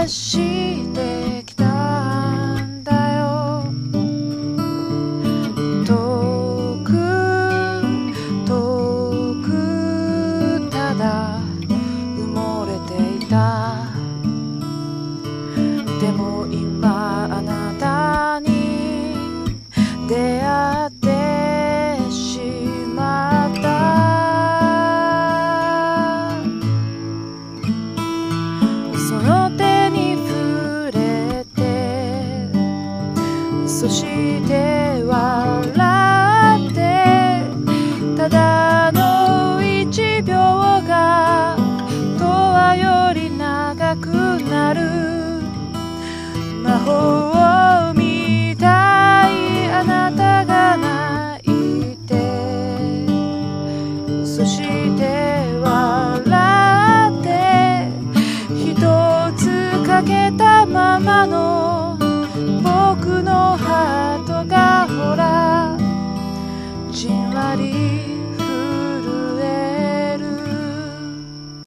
してきたんだよ。遠く遠くただ埋もれていた。でも今あなたに出会ってしまった。その手に触れて、そして笑って、ただの1秒が永遠より長くなる。魔法みたいあなたが泣いて、そして笑って、一つかけたままの僕のハートがほらじんわり